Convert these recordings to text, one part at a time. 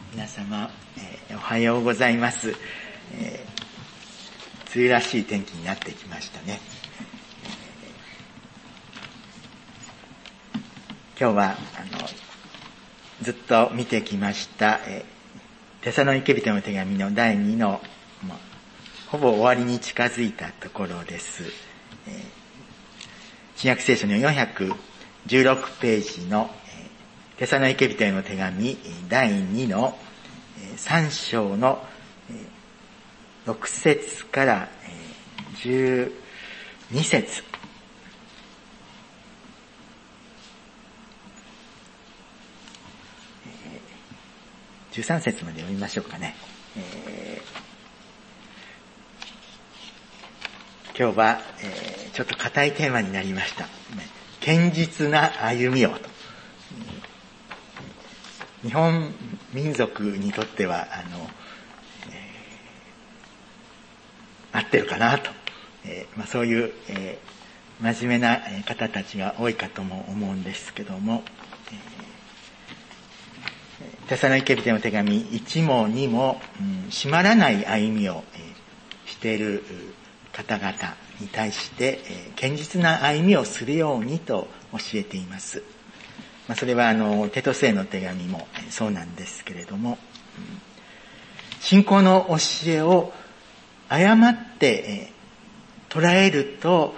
皆様、おはようございます。梅雨らしい天気になってきましたね。今日はずっと見てきましたテサロニケ人の手紙の第2の、ほぼ終わりに近づいたところです。新約聖書の416ページのテサロニケ人への手紙第2の3章の6節から12節、13節まで読みましょうかね。今日は、ちょっと固いテーマになりました。堅実な歩みをと。日本民族にとっては合ってるかなと、そういう、真面目な方たちが多いかとも思うんですけども、テサロニケ人の手紙1も2も、締まらない歩みを、している方々に対して、堅実な歩みをするようにと教えています。それはテトスへの手紙もそうなんですけれども、信仰の教えを誤って捉えると、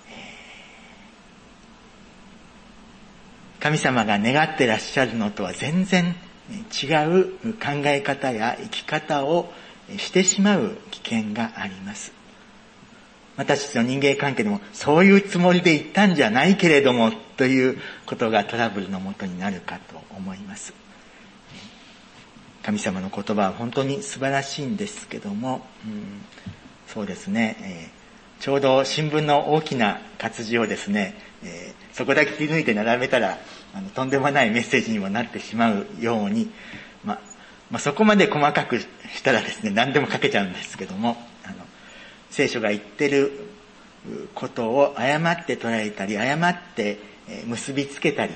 神様が願ってらっしゃるのとは全然違う考え方や生き方をしてしまう危険があります。私たちの人間関係でもそういうつもりで言ったんじゃないけれどもということがトラブルのもとになるかと思います。神様の言葉は本当に素晴らしいんですけども、そうですね、ちょうど新聞の大きな活字をですね、そこだけ切り抜いて並べたらとんでもないメッセージにもなってしまうように、そこまで細かくしたらですね、何でも書けちゃうんですけども、聖書が言ってることを誤って捉えたり、誤って結びつけたり、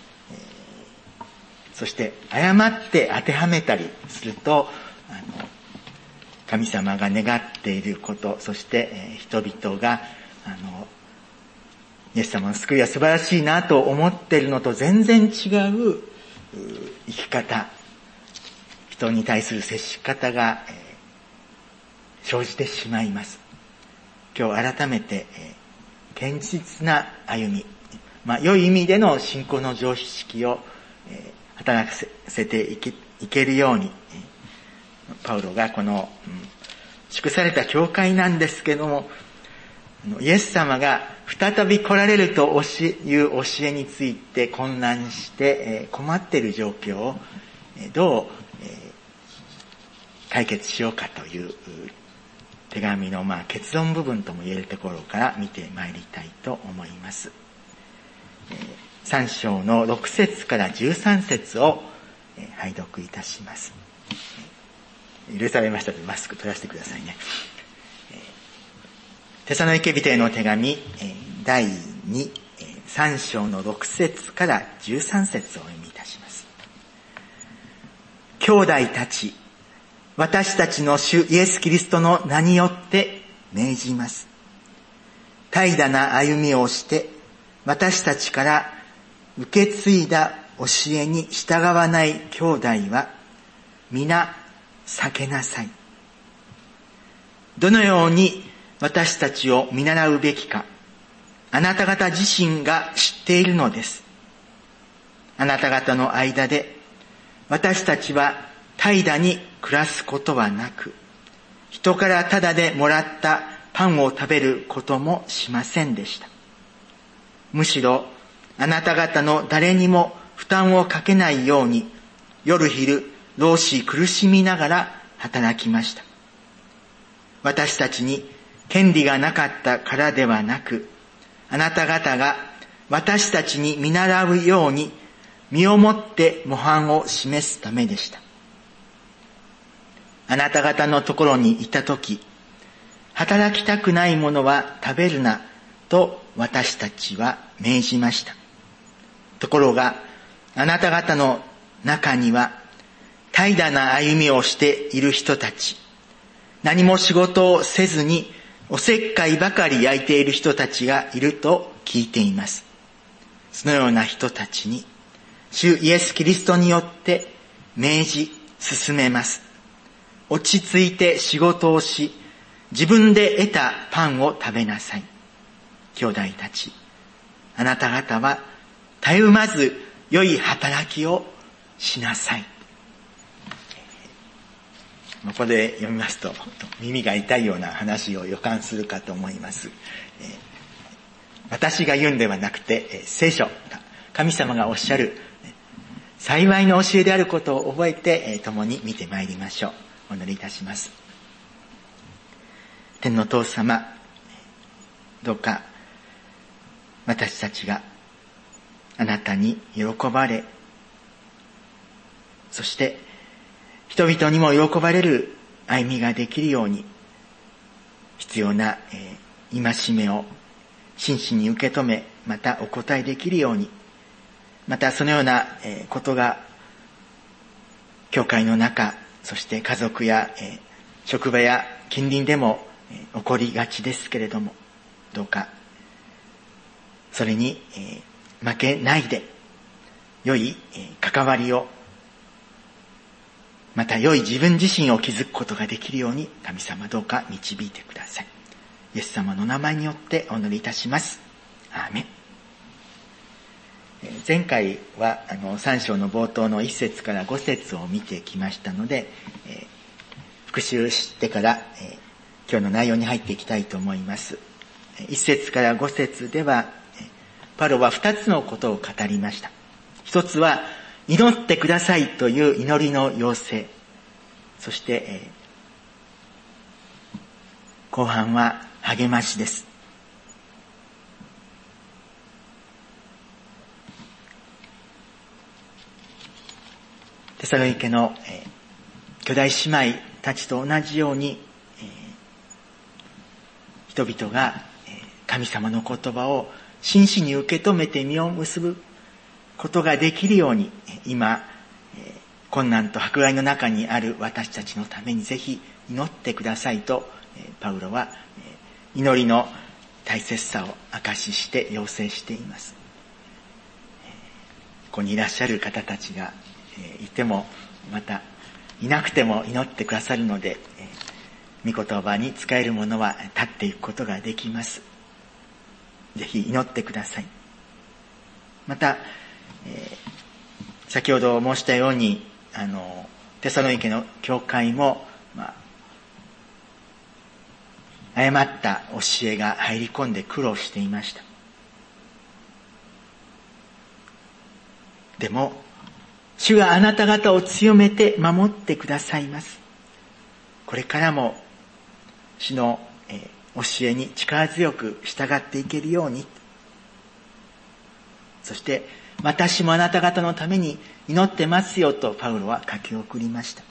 そして誤って当てはめたりすると、神様が願っていること、そして人々がイエス様の救いは素晴らしいなと思っているのと全然違う生き方、人に対する接し方が生じてしまいます。今日改めて堅実な歩み、良い意味での信仰の常識を働かせていけるように、パウロがこの祝された教会なんですけども、イエス様が再び来られるという教えについて混乱して困っている状況をどう解決しようかという手紙の結論部分とも言えるところから見てまいりたいと思います。3章の6節から13節を拝読いたします。許されましたのでマスク取らせてくださいね。テサロニケ人への手紙第2、3章の6節から13節をお読みいたします。兄弟たち、私たちの主イエス・キリストの名によって命じます。怠惰な歩みをして私たちから受け継いだ教えに従わない兄弟は皆避けなさい。どのように私たちを見習うべきか、あなた方自身が知っているのです。あなた方の間で私たちは怠惰に暮らすことはなく、人からタダでもらったパンを食べることもしませんでした。むしろあなた方の誰にも負担をかけないように夜昼労し苦しみながら働きました。私たちに権利がなかったからではなく、あなた方が私たちに見習うように身をもって模範を示すためでした。あなた方のところにいたとき、働きたくないものは食べるなと私たちは命じました。ところがあなた方の中には怠惰な歩みをしている人たち、何も仕事をせずにおせっかいばかり焼いている人たちがいると聞いています。そのような人たちに主イエス・キリストによって命じ進めます。落ち着いて仕事をし、自分で得たパンを食べなさい。兄弟たち、あなた方はたゆまず良い働きをしなさい。ここで読みますと耳が痛いような話を予感するかと思います。私が言うんではなくて、聖書、神様がおっしゃる幸いの教えであることを覚えて、共に見てまいりましょう。お祈りいたします。天の父様、どうか私たちがあなたに喜ばれ、そして人々にも喜ばれる歩みができるように、必要な戒めを真摯に受け止め、またお答えできるように、またそのようなことが教会の中、そして家族や職場や近隣でも起こりがちですけれども、どうかそれに負けないで、良い関わりを、また良い自分自身を築くことができるように、神様どうか導いてください。イエス様の名前によってお祈りいたします。アーメン。前回は3章の冒頭の1節から5節を見てきましたので、復習してから今日の内容に入っていきたいと思います。1節から5節ではパウロは2つのことを語りました。一つは祈ってくださいという祈りの要請、そして後半は励ましです。テサロニケの兄弟姉妹たちと同じように、人々が神様の言葉を真摯に受け止めて実を結ぶことができるように、今困難と迫害の中にある私たちのためにぜひ祈ってくださいとパウロは祈りの大切さを証しして要請しています。ここにいらっしゃる方たちがいてもまたいなくても祈ってくださるので、御言葉に使えるものは立っていくことができます。ぜひ祈ってください。また、先ほど申したようにテサロニケの教会も、誤った教えが入り込んで苦労していました。でも主があなた方を強めて守ってくださいます。これからも主の教えに力強く従っていけるように、そして私もあなた方のために祈ってますよとパウロは書き送りました。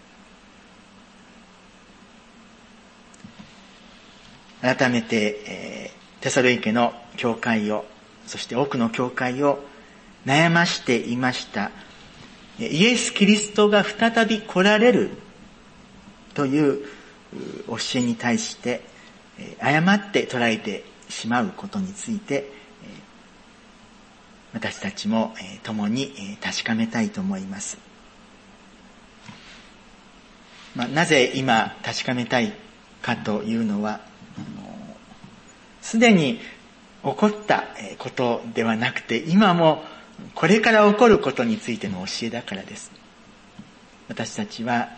改めてテサロニケの教会を、そして多くの教会を悩ましていましたイエス・キリストが再び来られるという教えに対して誤って捉えてしまうことについて、私たちも共に確かめたいと思います。なぜ今確かめたいかというのは、すでに起こったことではなくて、今もこれから起こることについての教えだからです。私たちは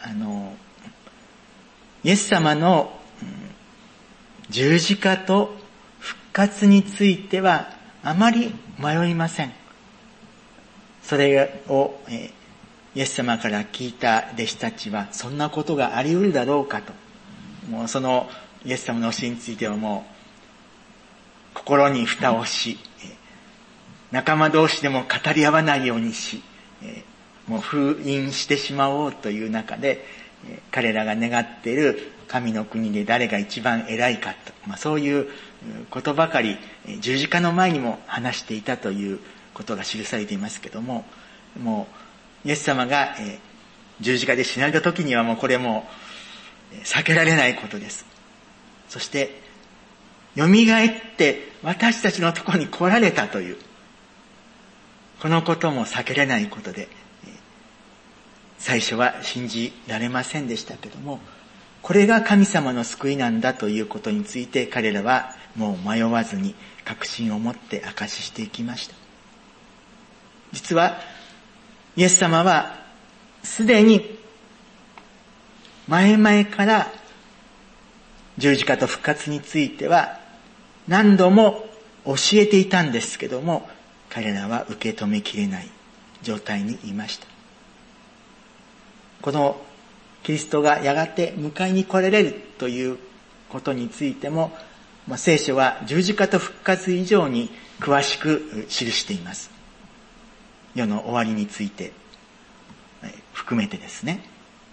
イエス様の十字架と復活についてはあまり迷いません。それをイエス様から聞いた弟子たちは、そんなことがあり得るだろうかと、もうそのイエス様の教えについてはもう心に蓋をし、仲間同士でも語り合わないようにし、もう封印してしまおうという中で、彼らが願っている神の国で誰が一番偉いかと、そういうことばかり十字架の前にも話していたということが記されていますけども、もうイエス様が十字架で死なれた時にはもうこれも避けられないことです。そして蘇って私たちのところに来られたというこのことも避けれないことで、最初は信じられませんでしたけども、これが神様の救いなんだということについて彼らはもう迷わずに確信を持って証ししていきました。実はイエス様はすでに前々から十字架と復活については何度も教えていたんですけども、彼らは受け止めきれない状態にいました。このキリストがやがて迎えに来られるということについても、聖書は十字架と復活以上に詳しく記しています。世の終わりについて含めてですね。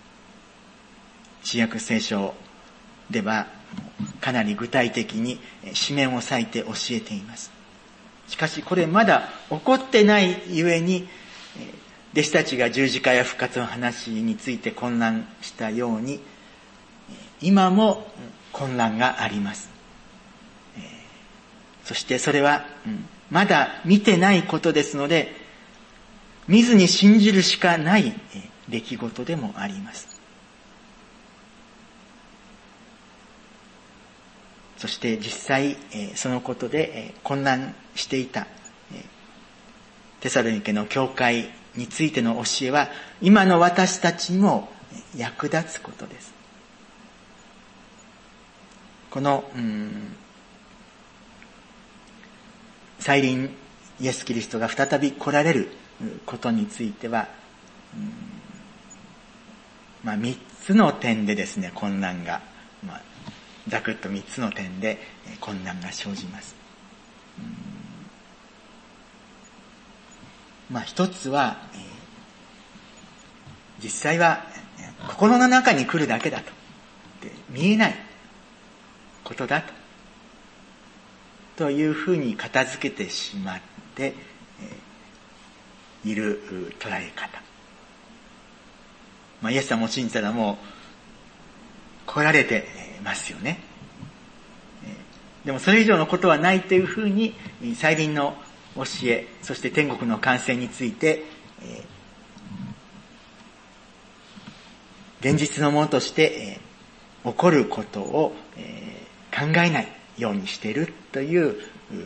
新約聖書ではかなり具体的に紙面を割いて教えています。しかしこれまだ起こってないゆえに、弟子たちが十字架や復活の話について混乱したように、今も混乱があります。そしてそれはまだ見てないことですので、見ずに信じるしかない出来事でもあります。そして実際そのことで混乱していたテサロニケの教会についての教えは今の私たちにも役立つことです。この再臨イエス・キリストが再び来られることについては、3つの点でですね、混乱が、ざくっと3つの点で混乱が生じます。一つは、実際は心の中に来るだけだと、見えないことだというふうに片付けてしまっている捉え方。イエス様を信じたらもう来られてますよね。でもそれ以上のことはないというふうに再臨の教え、そして天国の完成について、現実のものとして、起こることを、考えないようにしているという、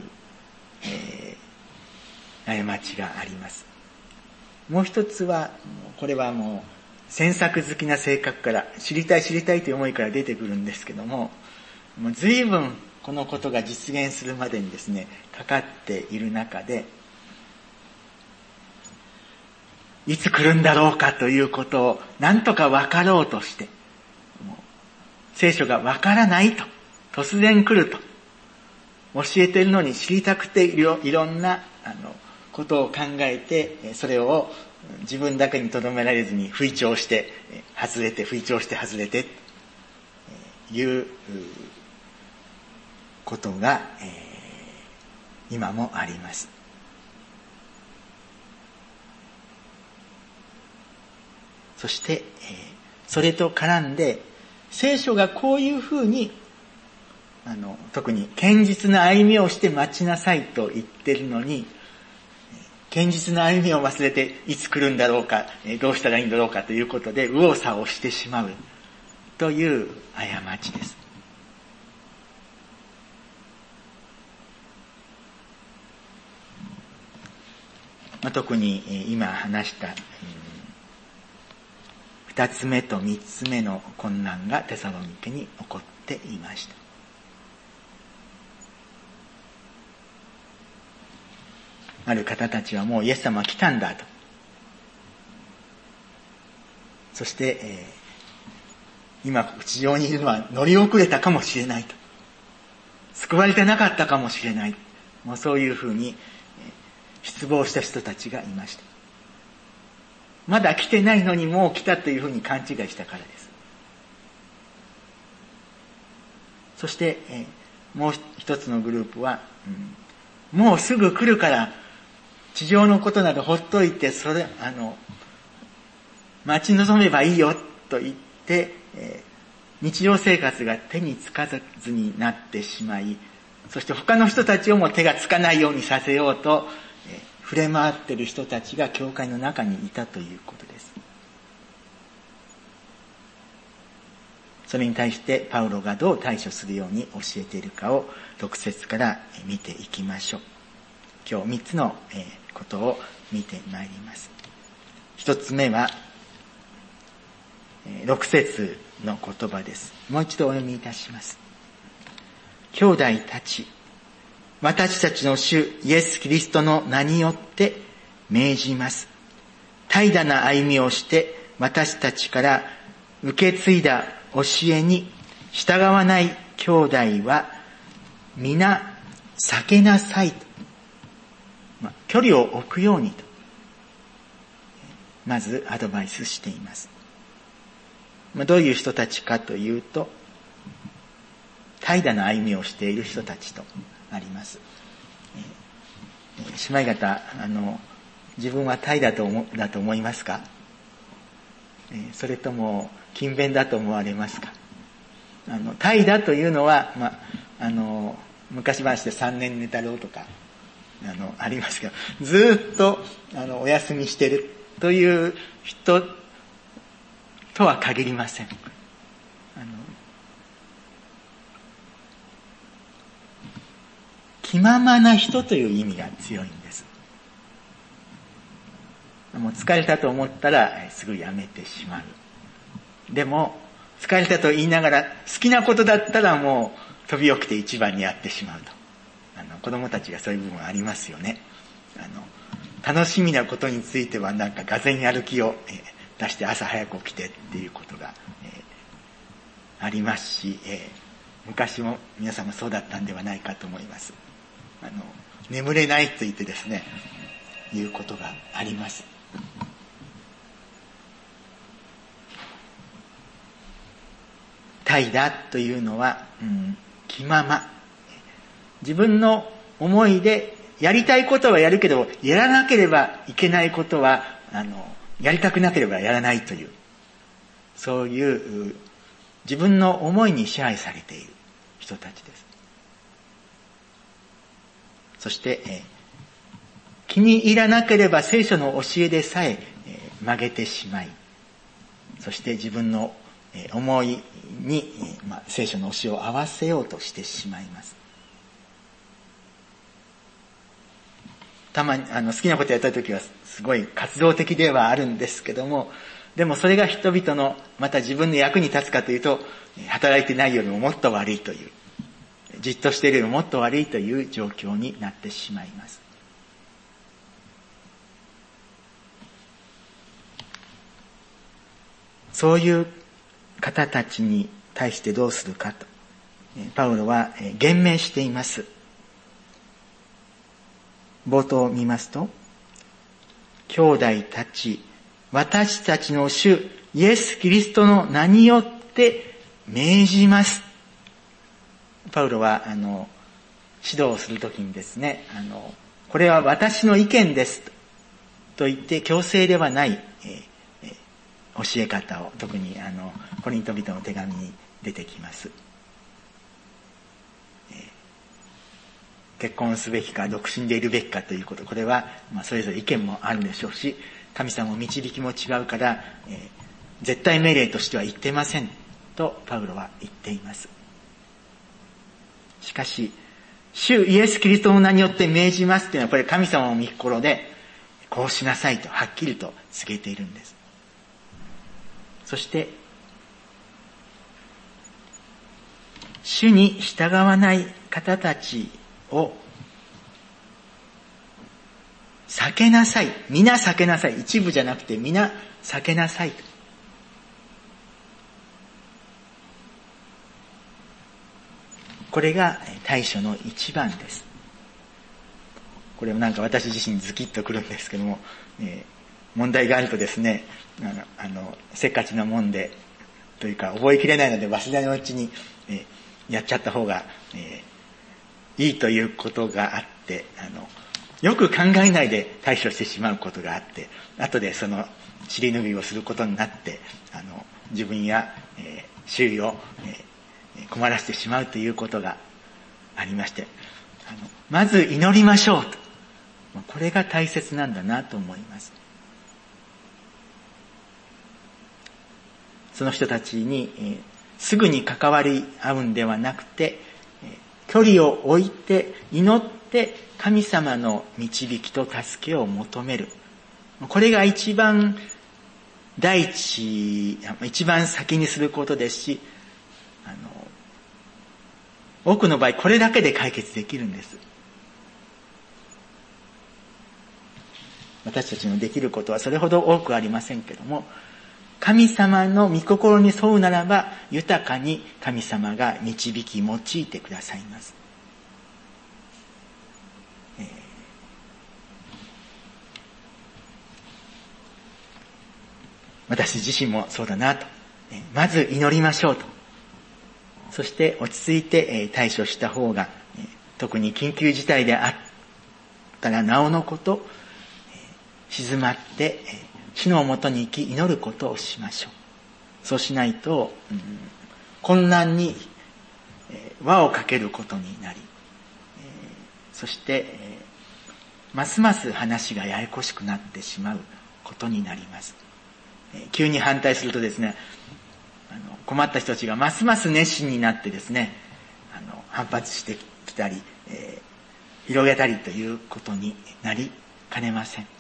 過ちがあります。もう一つは、これはもう詮索好きな性格から知りたいという思いから出てくるんですけども、もう随分このことが実現するまでにですね、かかっている中で、いつ来るんだろうかということを何とか分かろうとして、聖書が分からないと、突然来ると教えているのに知りたくていろんなことを考えて、それを自分だけに留められずに吹聴して外れて、吹聴して外れていうことが、今もあります。そして、それと絡んで聖書がこういうふうに特に堅実な歩みをして待ちなさいと言っているのに、堅実な歩みを忘れていつ来るんだろうか、どうしたらいいんだろうかということで右往左往してしまうという過ちです。特に今話した二つ目と三つ目の困難がテサロニケに起こっていました。ある方たちはもうイエス様は来たんだと。そして、今地上にいるのは乗り遅れたかもしれないと。救われてなかったかもしれない。もうそういうふうに失望した人たちがいました。まだ来てないのにもう来たというふうに勘違いしたからです。そして、もう一つのグループは、もうすぐ来るから地上のことなどほっといて、 待ち望めばいいよと言って、日常生活が手につかずになってしまい、そして他の人たちをも手がつかないようにさせようと、触れ回っている人たちが教会の中にいたということです。それに対してパウロがどう対処するように教えているかを6節から見ていきましょう。今日3つのことを見てまいります。1つ目は6節の言葉です。もう一度お読みいたします。兄弟たち、私たちの主イエス・キリストの名によって命じます。怠惰な歩みをして私たちから受け継いだ教えに従わない兄弟は皆避けなさいと、距離を置くようにとまずアドバイスしています。どういう人たちかというと、怠惰な歩みをしている人たちとあります。姉妹方、自分は怠惰だと思いますか？それとも勤勉だと思われますか？怠惰というのは、昔話で3年寝たろうとかありますけど、ずっとお休みしてるという人とは限りません。気ままな人という意味が強いんです。もう疲れたと思ったらすぐやめてしまう。でも疲れたと言いながら好きなことだったらもう飛び起きて一番にやってしまうと。子供たちがそういう部分ありますよね。楽しみなことについてはなんかがぜんやる気を出して朝早く起きてっていうことがありますし、昔も皆さんもそうだったんではないかと思います。眠れないと言ってですね、いうことがあります。怠惰というのは、気まま。自分の思いでやりたいことはやるけど、やらなければいけないことは、やりたくなければやらないという、そういう自分の思いに支配されている人たちです。そして、気に入らなければ聖書の教えでさえ曲げてしまい、そして自分の思いに聖書の教えを合わせようとしてしまいます。たまに好きなことやった時はすごい活動的ではあるんですけども、でもそれが人々のまた自分の役に立つかというと、働いてないよりももっと悪いという、じっとしているよりももっと悪いという状況になってしまいます。そういう方たちに対してどうするかと、パウロは言明しています。冒頭を見ますと、兄弟たち、私たちの主イエス・キリストの名によって命じます。パウロは指導をするときにですね、これは私の意見ですと言って強制ではない教え方を、特にコリント人の手紙に出てきます。結婚すべきか独身でいるべきかということ、これはそれぞれ意見もあるでしょうし、神様の導きも違うから、絶対命令としては言ってませんとパウロは言っています。しかし主イエス・キリストの名によって命じますというのは、これ神様の御心でこうしなさいとはっきりと告げているんです。そして主に従わない方たちを避けなさい。皆避けなさい。一部じゃなくて皆避けなさいと。これが対処の一番です。これもなんか私自身ズキッとくるんですけども、問題があるとですね、せっかちなもんでというか覚えきれないので忘れないうちに、やっちゃった方が、いいということがあって、 よく考えないで対処してしまうことがあって、後でその尻拭いをすることになって、自分や、周囲を、困らせてしまうということがありまして、まず祈りましょうと。これが大切なんだなと思います。その人たちに、すぐに関わり合うんではなくて、距離を置いて祈って神様の導きと助けを求める。これが一番先にすることですし、多くの場合これだけで解決できるんです。私たちのできることはそれほど多くありませんけども、神様の御心に沿うならば豊かに神様が導き用いてくださいます。私自身もそうだなと。まず祈りましょうと。そして落ち着いて対処した方が、特に緊急事態であったらなおのこと、静まって主のもとに行き祈ることをしましょう。そうしないと、混乱に輪をかけることになり、そしてますます話がややこしくなってしまうことになります。急に反対するとですね、困った人たちがますます熱心になってですね、反発してきたり、広げたりということになりかねません。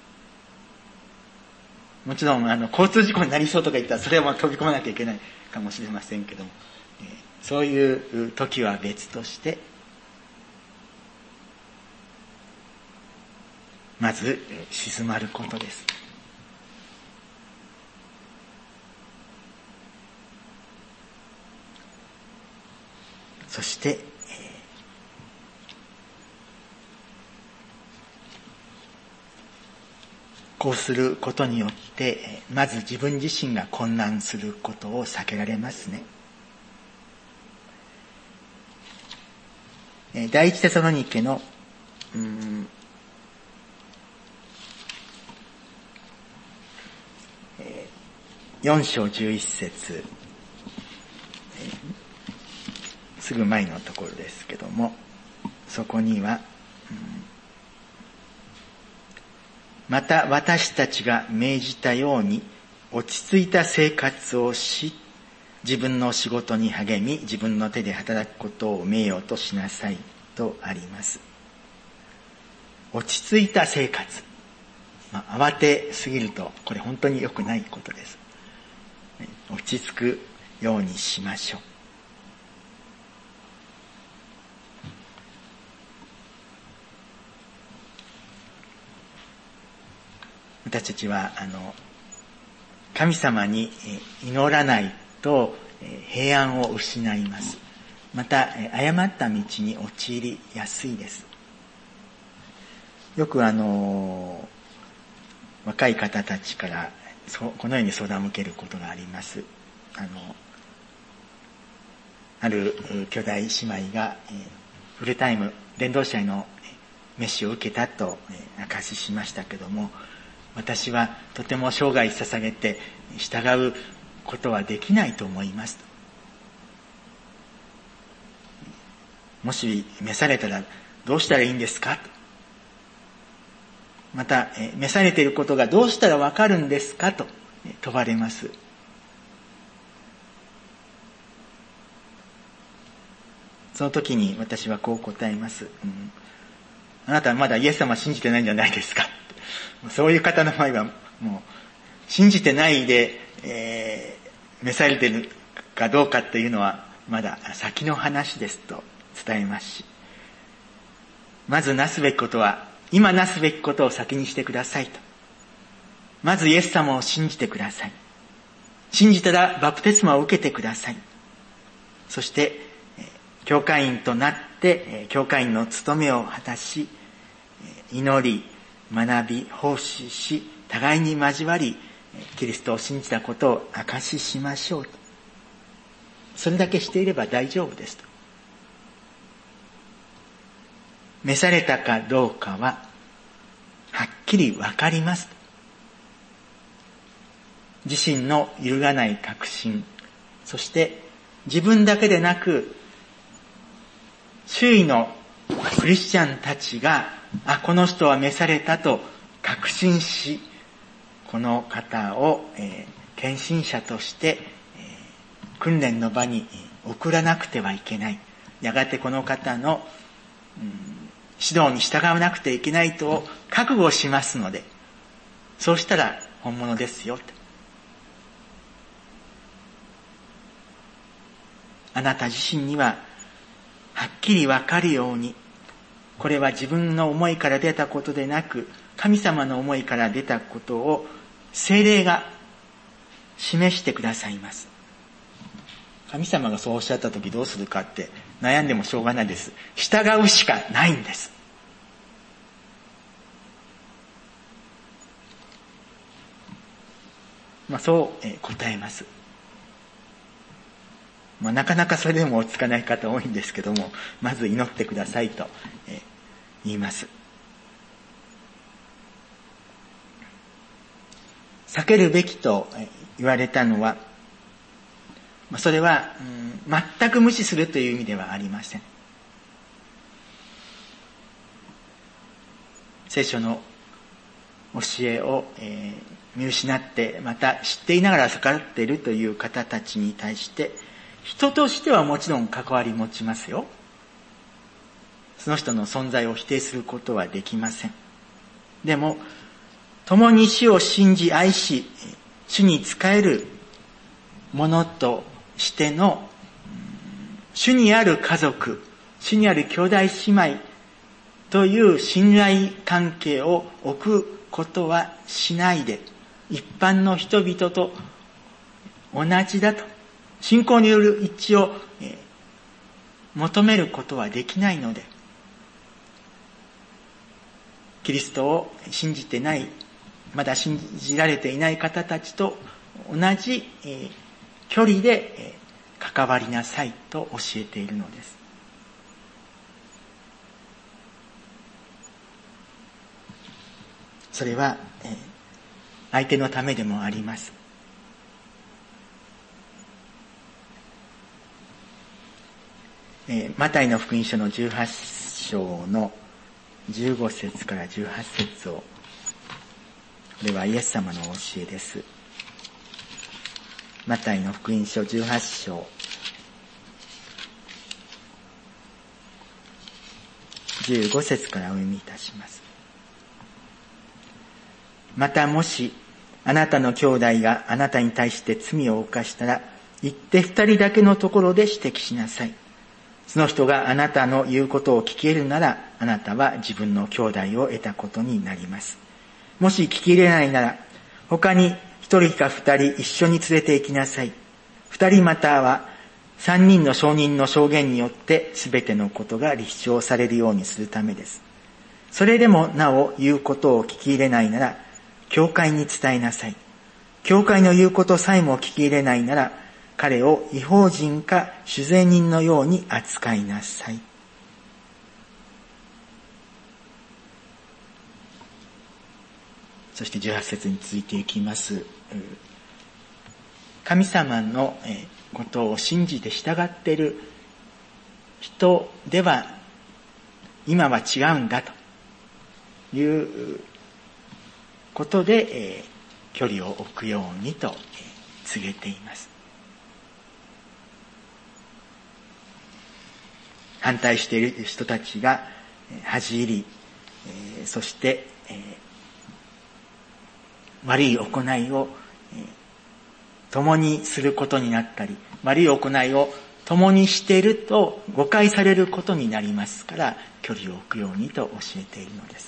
もちろん交通事故になりそうとか言ったらそれは飛び込まなきゃいけないかもしれませんけども、そういう時は別としてまず静まることです。そしてこうすることによってまず自分自身が混乱することを避けられますね。第一テサロニケの4章11節すぐ前のところですけども、そこにはまた私たちが命じたように落ち着いた生活をし、自分の仕事に励み、自分の手で働くことを名誉としなさいとあります。落ち着いた生活。慌てすぎるとこれ本当に良くないことです。落ち着くようにしましょう。私たちは神様に祈らないと平安を失います。また誤った道に陥りやすいです。よく若い方たちからこのように相談を受けることがあります。ある兄弟姉妹がフルタイム伝道者への召しを受けたと証ししましたけども、私はとても生涯捧げて従うことはできないと思いますと。もし召されたらどうしたらいいんですかと。また召されていることがどうしたらわかるんですかと問われます。その時に私はこう答えます。あなたはまだイエス様を信じてないんじゃないですか。そういう方の場合はもう信じてないで、召されているかどうかというのはまだ先の話ですと伝えますし、まずなすべきことは今なすべきことを先にしてくださいと。まずイエス様を信じてください。信じたらバプテスマを受けてください。そして教会員となって教会員の務めを果たし、祈り学び奉仕し、互いに交わりキリストを信じたことを証ししましょうと。それだけしていれば大丈夫ですと。召されたかどうかはきりわかります。自身の揺るがない確信、そして自分だけでなく周囲のクリスチャンたちが、この人は召されたと確信し、この方を、献身者として、訓練の場に送らなくてはいけない。やがてこの方の、指導に従わなくてはいけないと覚悟しますので、そうしたら本物ですよと。あなた自身にははっきりわかるように、これは自分の思いから出たことでなく、神様の思いから出たことを聖霊が示してくださいます。神様がそうおっしゃったときどうするかって悩んでもしょうがないです。従うしかないんです。そう答えます。なかなかそれでも落ち着かない方多いんですけども、まず祈ってくださいと言います。避けるべきと言われたのは、それは全く無視するという意味ではありません。聖書の教えを見失って、また知っていながら逆らっているという方たちに対して、人としてはもちろん関わり持ちますよ。その人の存在を否定することはできません。でも、共に主を信じ愛し、主に仕える者としての、主にある家族、主にある兄弟姉妹という信頼関係を置くことはしないで、一般の人々と同じだと、信仰による一致を求めることはできないので、キリストを信じてない、まだ信じられていない方たちと同じ距離で関わりなさいと教えているのです。それは相手のためでもあります。マタイの福音書の18章の15節から18節を、これはイエス様の教えです。マタイの福音書18章15節からお読みいたします。またもしあなたの兄弟があなたに対して罪を犯したら、行って2人だけのところで指摘しなさい。その人があなたの言うことを聞けるなら、あなたは自分の兄弟を得たことになります。もし聞き入れないなら、他に1人か2人一緒に連れて行きなさい。2人または3人の証人の証言によって全てのことが立証されるようにするためです。それでもなお言うことを聞き入れないなら、教会に伝えなさい。教会の言うことさえも聞き入れないなら、彼を異邦人か酒税人のように扱いなさい。そして18節に続いていきます。神様のことを信じて従っている人では今は違うんだということで距離を置くようにと告げています。反対している人たちが恥じ入り、そして悪い行いを共にすることになったり、悪い行いを共にしていると誤解されることになりますから、距離を置くようにと教えているのです。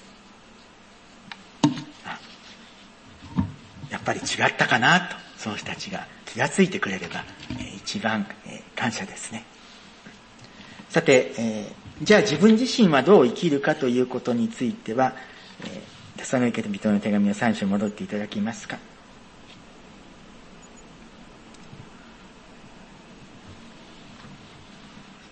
やっぱり違ったかなと、その人たちが気がついてくれれば一番感謝ですね。さて、じゃあ自分自身はどう生きるかということについては、テサロニケ人の手紙の3章に戻っていただき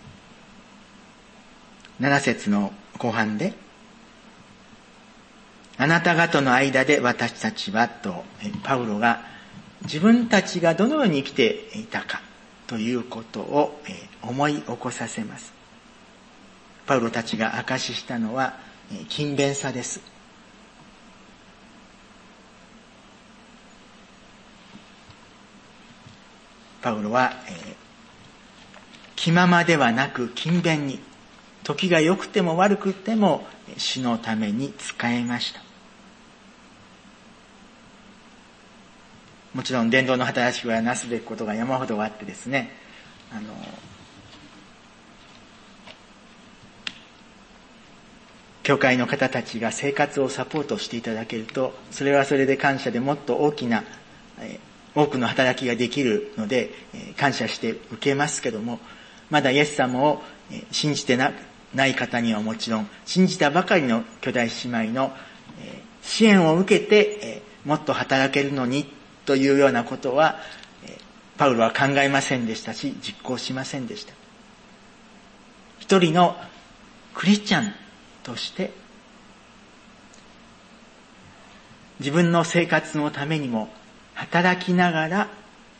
ますか。7節の後半で、 あなた方の間で私たちはと、パウロが自分たちがどのように生きていたかということを思い起こさせます。パウロたちが証ししたのは勤勉さです。パウロは気ままではなく勤勉に、時が良くても悪くても主のために仕えました。もちろん伝道の働きはなすべきことが山ほどあってですね、教会の方たちが生活をサポートしていただけると、それはそれで感謝でもっと大きな多くの働きができるので感謝して受けますけども、まだイエス様を信じてない方にはもちろん、信じたばかりの兄弟姉妹の支援を受けてもっと働けるのにというようなことはパウロは考えませんでしたし、実行しませんでした。一人のクリスチャンとして自分の生活のためにも働きながら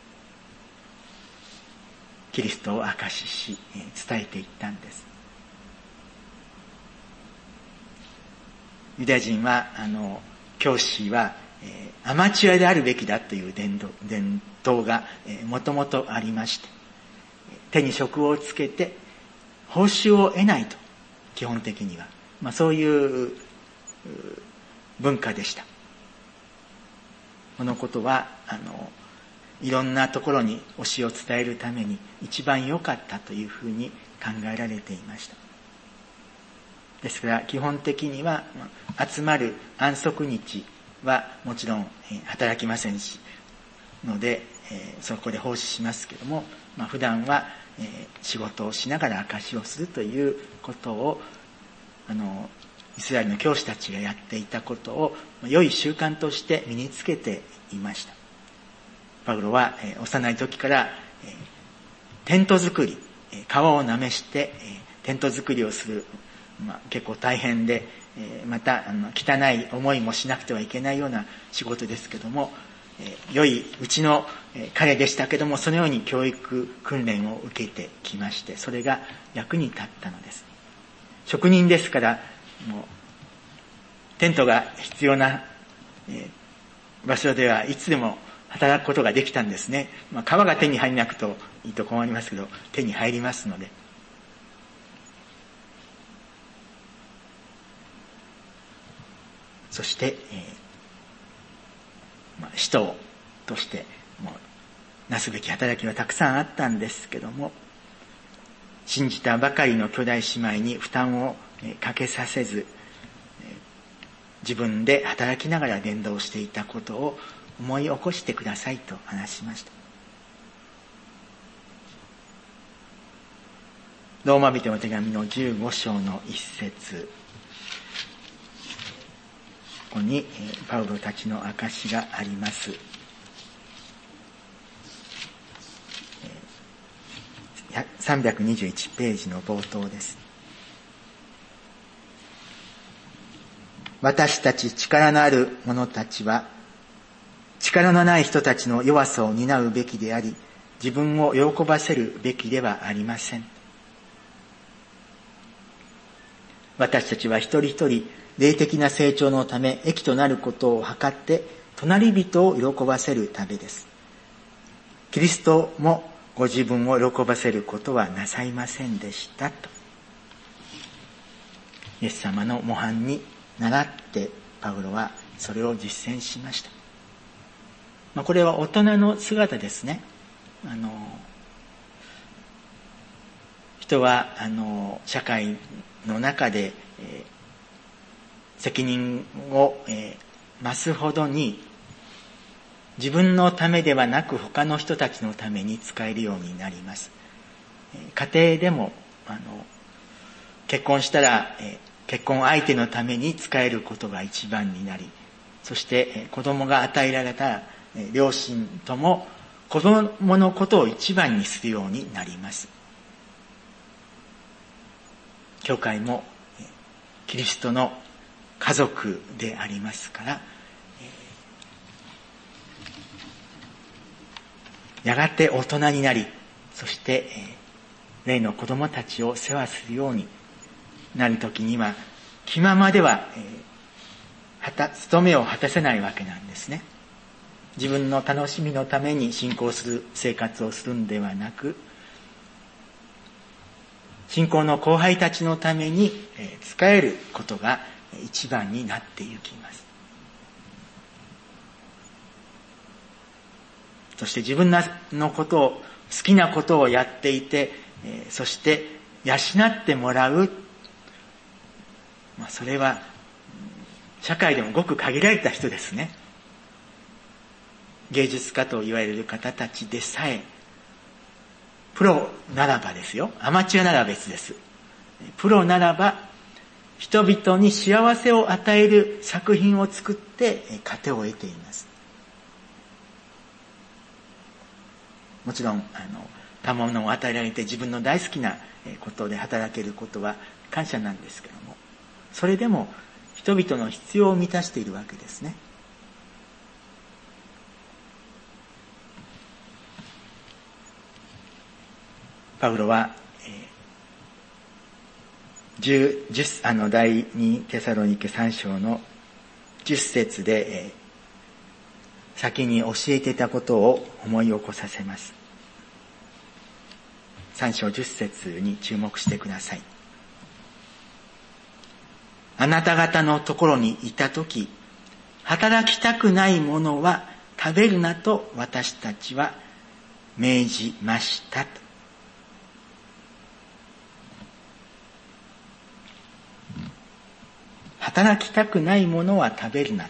キリストを証しし伝えていったんです。ユダヤ人は教師はアマチュアであるべきだという伝統がもともとありまして、手に職をつけて報酬を得ないと、基本的には、そういう文化でした。このことはいろんなところに教えを伝えるために一番良かったというふうに考えられていました。ですから基本的には集まる安息日はもちろん働きませんしので、そこで奉仕しますけども、普段は仕事をしながら証しをするということをイスラエルの教師たちがやっていたことを良い習慣として身につけていました。パウロは幼い時からテント作り、川をなめしてテント作りをする、結構大変で、また汚い思いもしなくてはいけないような仕事ですけども、良いうちの彼でしたけども、そのように教育訓練を受けてきまして、それが役に立ったのです。職人ですから、もうテントが必要な場所ではいつでも働くことができたんですね。川が手に入らなくといいと困りますけど、手に入りますので。そして、使徒としてもうなすべき働きはたくさんあったんですけども、信じたばかりの兄弟姉妹に負担をかけさせず、自分で働きながら伝道していたことを思い起こしてくださいと話しました。ローマ人の手紙の15章の1節、ここにパウロたちの証があります。321ページの冒頭です。私たち力のある者たちは力のない人たちの弱さを担うべきであり、自分を喜ばせるべきではありません。私たちは一人一人霊的な成長のため益となることを図って隣人を喜ばせるためです。キリストもご自分を喜ばせることはなさいませんでしたと、イエス様の模範に習ってパウロはそれを実践しました。これは大人の姿ですね。人は社会の中で、責任を、増すほどに自分のためではなく他の人たちのために使えるようになります。家庭でも結婚したら、結婚相手のために使えることが一番になり、そして子供が与えられた両親とも子供のことを一番にするようになります。教会もキリストの家族でありますから、やがて大人になり、そして霊の子供たちを世話するようになるときには、気ままでは務めを果たせないわけなんですね。自分の楽しみのために信仰する生活をするんではなく、信仰の後輩たちのために仕えることが一番になっていきます。そして自分のことを、好きなことをやっていて、そして養ってもらう、それは社会でもごく限られた人ですね。芸術家と言われる方たちでさえ、プロならばですよ。アマチュアなら別です。プロならば、人々に幸せを与える作品を作って糧を得ています。もちろん、賜物を与えられて自分の大好きなことで働けることは感謝なんですけども、それでも人々の必要を満たしているわけですね。パウロは、第2テサロニケ3章の10節で、先に教えていたことを思い起こさせます。3章10節に注目してください。あなた方のところにいたとき、働きたくないものは食べるなと私たちは命じましたと。働きたくないものは食べるな。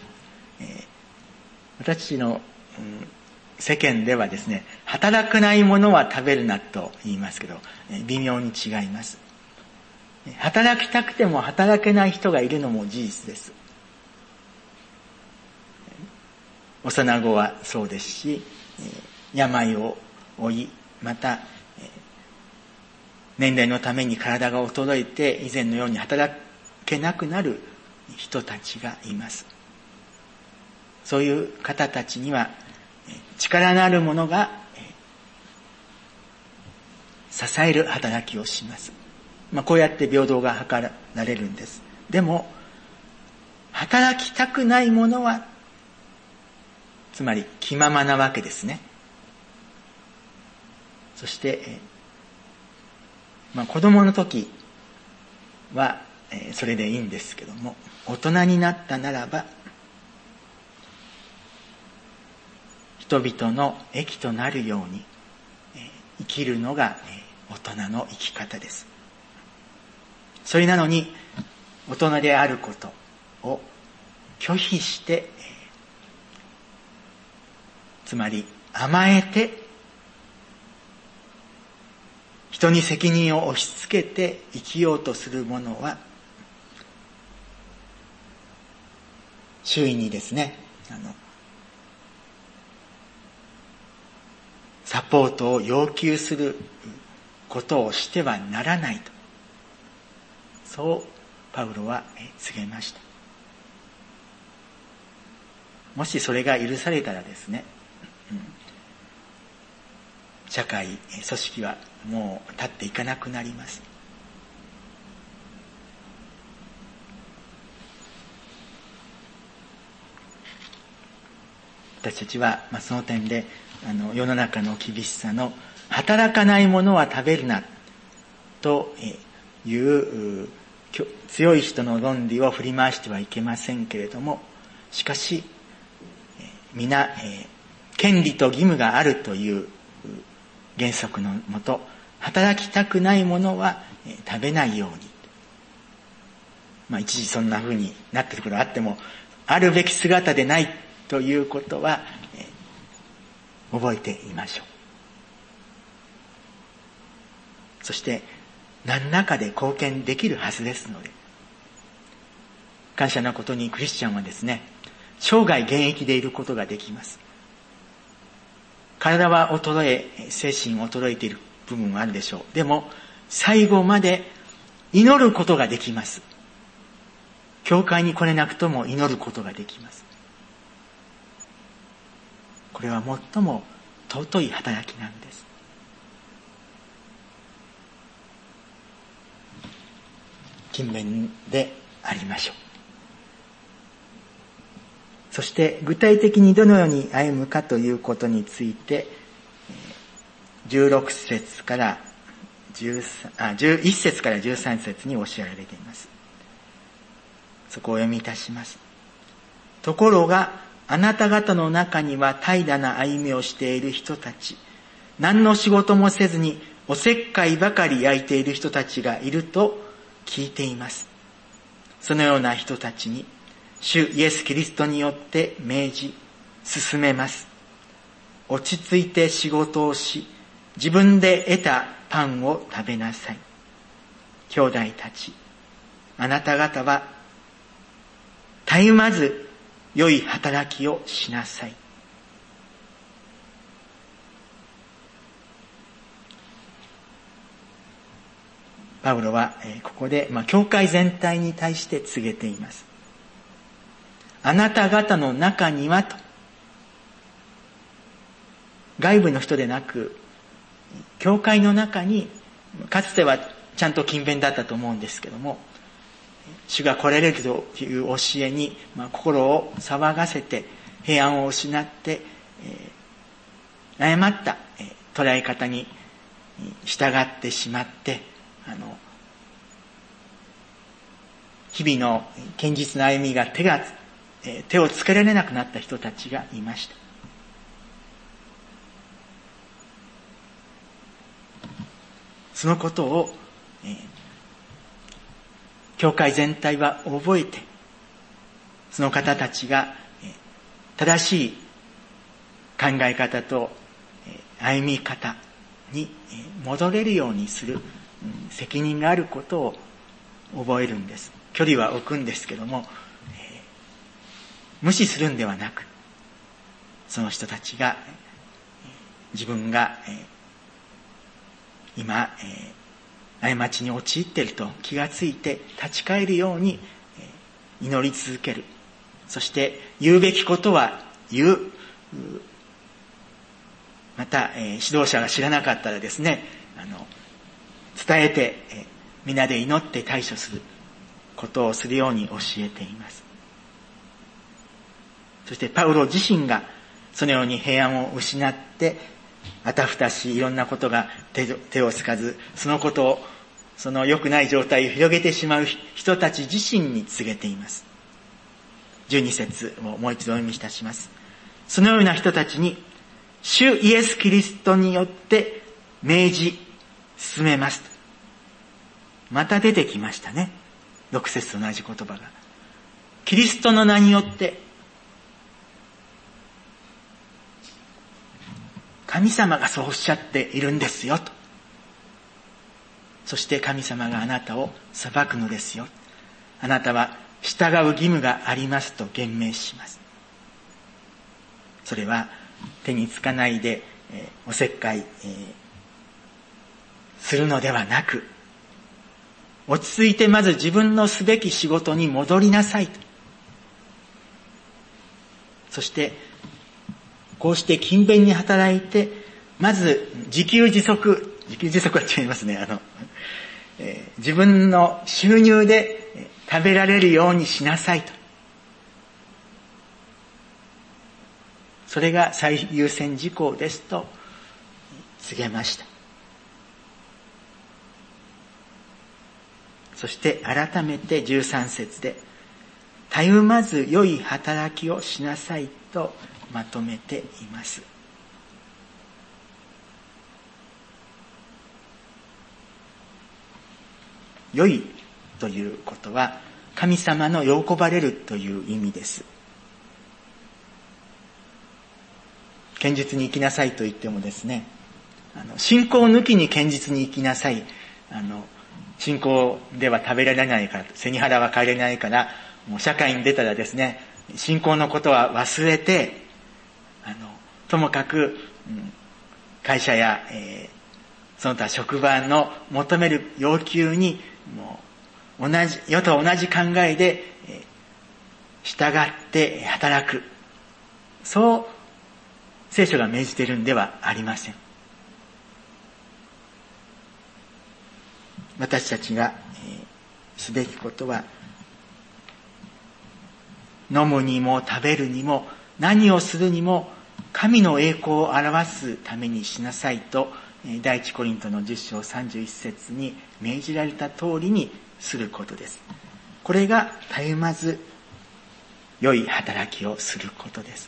私の、世間ではですね、働くないものは食べるなと言いますけど、微妙に違います。働きたくても働けない人がいるのも事実です。幼子はそうですし、病を負い、また、年齢のために体が衰えて以前のように働けなくなる人たちがいます。そういう方たちには力のある者が支える働きをします。こうやって平等が図られるんです。でも働きたくない者は、つまり気ままなわけですね。そして子供の時はそれでいいんですけども、大人になったならば人々の益となるように生きるのが大人の生き方です。それなのに大人であることを拒否して、つまり甘えて人に責任を押し付けて生きようとする者は、周囲にですね、サポートを要求することをしてはならないと、そうパウロは告げました。もしそれが許されたらですね、社会、組織はもう立っていかなくなります。私たちは、その点で世の中の厳しさの働かないものは食べるなという強い人の論理を振り回してはいけませんけれども、しかし皆権利と義務があるという原則のもと、働きたくないものは食べないように、一時そんな風になっていることがあっても、あるべき姿でないということは覚えていましょう。そして何らかで貢献できるはずですので、感謝なことにクリスチャンはですね、生涯現役でいることができます。体は衰え、精神衰えている部分はあるでしょう。でも最後まで祈ることができます。 教会に来れなくとも祈ることができます。これは最も尊い働きなんです。勤勉でありましょう。そして具体的にどのように歩むかということについて、16節から11節から13節に教えられています。そこを読みいたします。ところが、あなた方の中には怠惰な歩みをしている人たち、何の仕事もせずにおせっかいばかり焼いている人たちがいると聞いています。そのような人たちに、主イエス・キリストによって命じ、進めます。落ち着いて仕事をし、自分で得たパンを食べなさい。兄弟たち、あなた方は、たゆまず良い働きをしなさい。パウロはここで教会全体に対して告げています。あなた方の中にはと、外部の人でなく、教会の中に、かつてはちゃんと勤勉だったと思うんですけども、主が来られるという教えに、心を騒がせて平安を失って、誤った、捉え方に従ってしまって、日々の堅実な歩みが手をつけられなくなった人たちがいました。そのことを、教会全体は覚えて、その方たちが正しい考え方と歩み方に戻れるようにする責任があることを覚えるんです。距離は置くんですけども、無視するんではなく、その人たちが自分が今過ちに陥っていると気がついて立ち返るように祈り続ける。そして言うべきことは言う。また指導者が知らなかったらですね、伝えて皆で祈って対処することをするように教えています。そしてパウロ自身がそのように平安を失ってあたふたし、いろんなことが手をつかず、その良くない状態を広げてしまう人たち自身に告げています。12節をもう一度お読みいたします。そのような人たちに、主イエス・キリストによって命じ進めますと。また出てきましたね。6節と同じ言葉が。キリストの名によって、神様がそうおっしゃっているんですよと。そして神様があなたを裁くのですよ。あなたは従う義務がありますと言明します。それは手につかないで、おせっかい、するのではなく、落ち着いてまず自分のすべき仕事に戻りなさいと。そしてこうして勤勉に働いて、まず自給自足は違いますね。自分の収入で食べられるようにしなさいと。それが最優先事項ですと告げました。そして改めて13節で、たゆまず良い働きをしなさいとまとめています。良いということは神様の喜ばれるという意味です。堅実に生きなさいと言ってもですね、信仰抜きに堅実に生きなさい。信仰では食べられないから、背に腹は変えれないから、もう社会に出たらですね、信仰のことは忘れて、ともかく、会社や、その他職場の求める要求にもう世と同じ考えで従って働く、そう聖書が命じているんではありません。私たちがすべきことは、飲むにも食べるにも何をするにも神の栄光を表すためにしなさいと、第一コリントの10章31節に命じられた通りにすることです。これがたゆまず良い働きをすることです。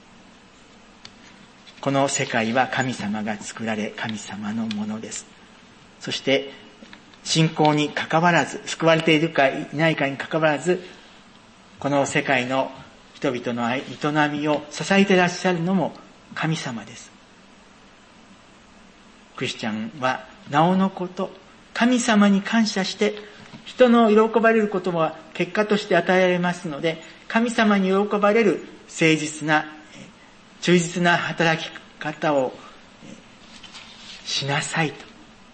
この世界は神様が作られ、神様のものです。そして信仰に関わらず、救われているかいないかに関わらず、この世界の人々の営みを支えていらっしゃるのも神様です。クリスチャンはなおのこと、神様に感謝して、人の喜ばれることは結果として与えられますので、神様に喜ばれる誠実な、忠実な働き方をしなさいと。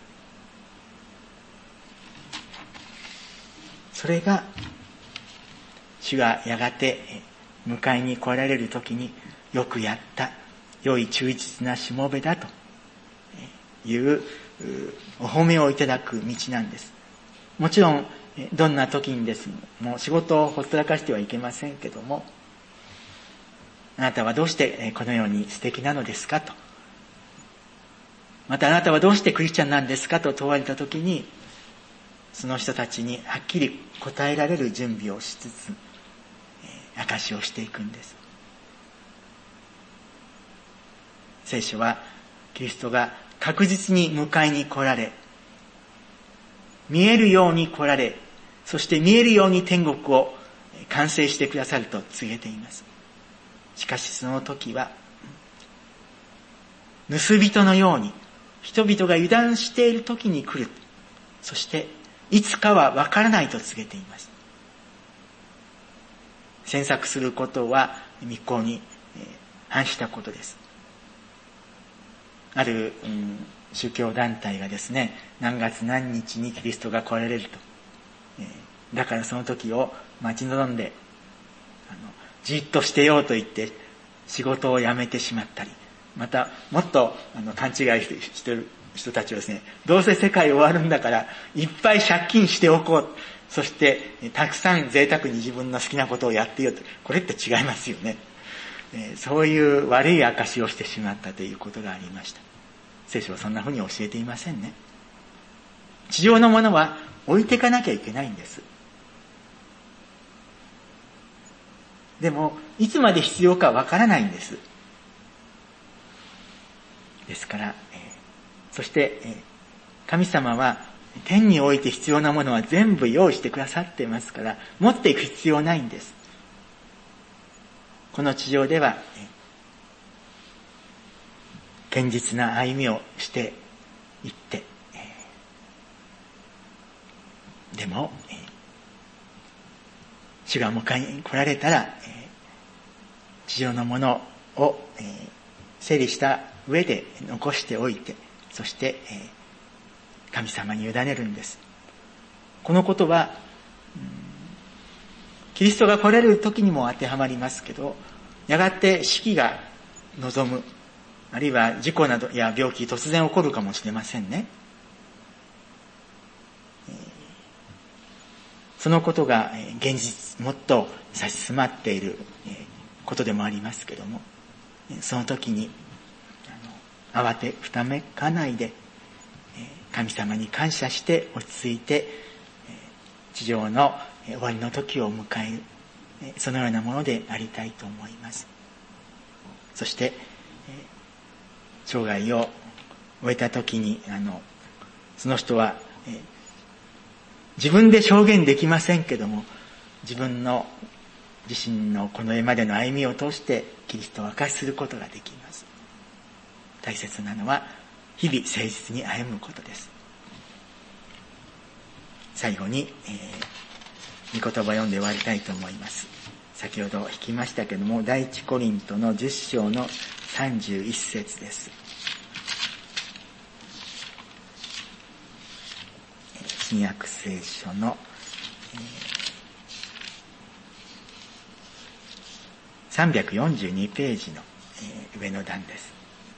それが主がやがて迎えに来られるときに、よくやった、良い忠実なしもべだというお褒めをいただく道なんです。もちろんどんな時にですもう仕事をほったらかしてはいけませんけども、あなたはどうしてこのように素敵なのですかと、またあなたはどうしてクリスチャンなんですかと問われた時に、その人たちにはっきり答えられる準備をしつつ、証しをしていくんです。聖書はキリストが確実に迎えに来られ、見えるように来られ、そして見えるように天国を完成してくださると告げています。しかしその時は盗人のように人々が油断している時に来る。そしていつかは分からないと告げています。詮索することは密航に反したことです。ある、宗教団体がですね、何月何日にキリストが来られると、だからその時を待ち望んでじっとしてようと言って仕事を辞めてしまったり、またもっと勘違いしている人たちはですね、どうせ世界終わるんだからいっぱい借金しておこう、そしてたくさん贅沢に自分の好きなことをやっていようと。これって違いますよね。そういう悪い証をしてしまったということがありました。聖書はそんなふうに教えていませんね。地上のものは置いていかなきゃいけないんです。でもいつまで必要かわからないんです。ですから、そして神様は天において必要なものは全部用意してくださっていますから、持っていく必要ないんです。この地上では堅実な歩みをしていって、でも主が迎えに来られたら、地上のものを整理した上で残しておいて、そして神様に委ねるんです。このことはキリストが来られる時にも当てはまりますけど、やがて死期が望む、あるいは事故などや病気突然起こるかもしれませんね。そのことが現実もっと差し迫っていることでもありますけども、その時に慌てふためかないで神様に感謝して落ち着いて地上の終わりの時を迎える、そのようなものでありたいと思います。そして生涯を終えた時にその人は自分で証言できませんけども、自身のこの世までの歩みを通してキリストを証しすることができます。大切なのは日々誠実に歩むことです。最後に、御言葉を読んで終わりたいと思います。先ほど引きましたけども、第一コリントの10章の31節です。新約聖書の 342ページの上の段です。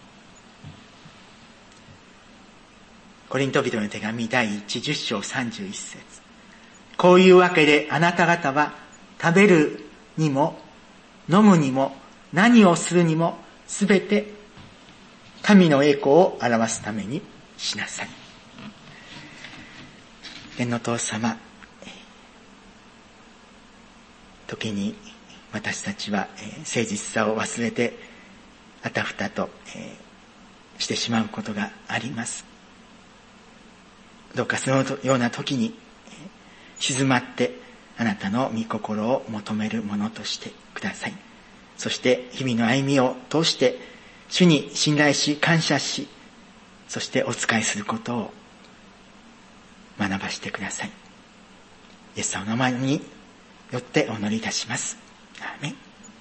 コリント人の手紙第10章31節。こういうわけであなた方は食べるにも飲むにも何をするにもすべて神の栄光を表すためにしなさい。天の父様、時に私たちは誠実さを忘れてあたふたとしてしまうことがあります。どうかそのような時に静まってあなたの御心を求めるものとしてください。そして日々の歩みを通して主に信頼し感謝し、そしてお仕えすることを学ばせてください。イエス様の名前によってお祈りいたします。アーメン。